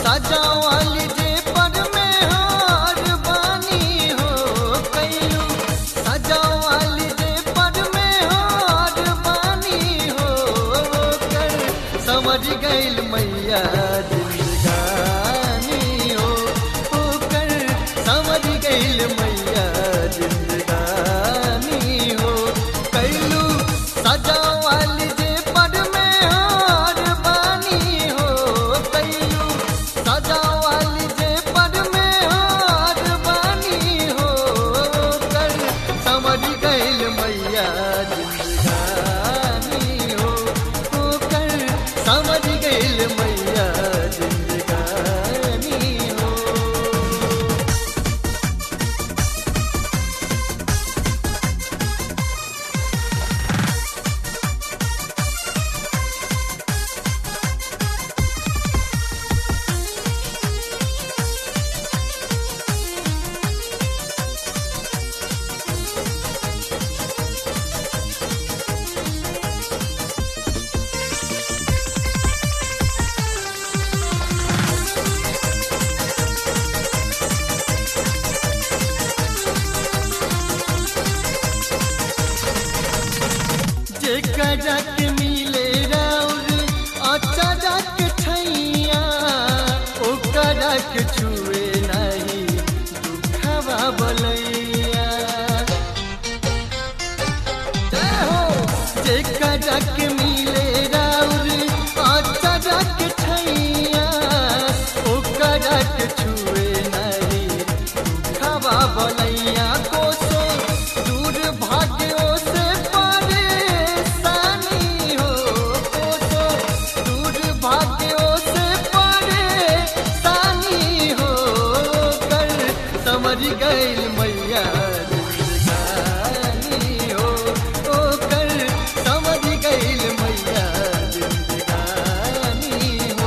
सजावाली जे पर में हार बानी हो कैलू सजावाली जे पर में हार बानी हो कर समझ गइल मैया जिंदगानी हो कर समझ गइल मैया जिंदगानी हो कैलू सजावाली जे पर में हार बानी हो कैलू सजावाली जे पर में हार बानी हो कर समझ गइल मैया जिंदगानी हो कर समझ गइल मैया जिंदगानी हो। जेकरा के मिले राउर अचरा के छैया ओकरा के छुए नहीं दुखवा बलैया जय हो जेकरा के मिले राउर अचरा के छैया ओकरा के छुए नहीं दुखवा बलैया कोसो दूर भाग्यो से भाग्यों से परेशानी हो कर समझ गइल मैया जिंदगानी हो कर समझ गइल मैया जिंदगानी हो।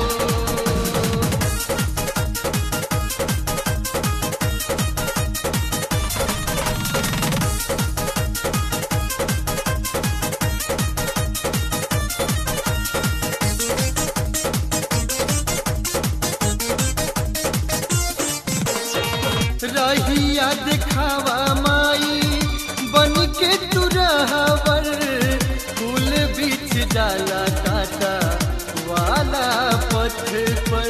रहिया दिखावा माई बन के तू रहवर फूल बीच जाला काटा वाला पथ पर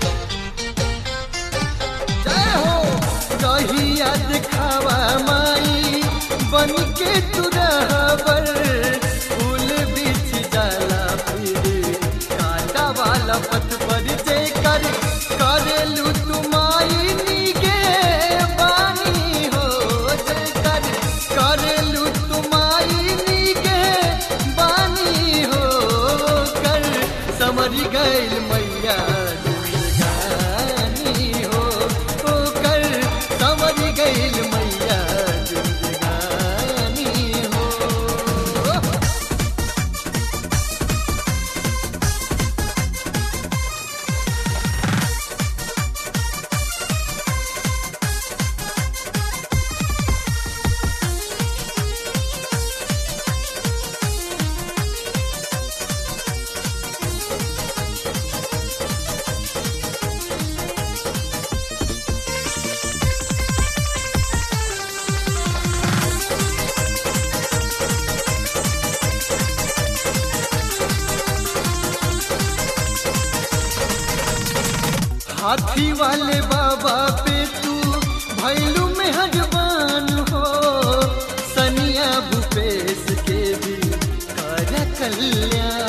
जय हो रहिया दिखावा माई बन के तू रहवर फूल बीच जाला फिर काटा वाला पथ पर जे कर करेलू तुमाई करेलू तुमाई नीके बानी हो कर समझ गइल मैया जिंदगानी हो कर समझ गइल मैया जिंदगानी हो। हाथी वाले बाबा पे तू भैलू मेहरबान हो सनिया भूपेश के भी कर कल्याण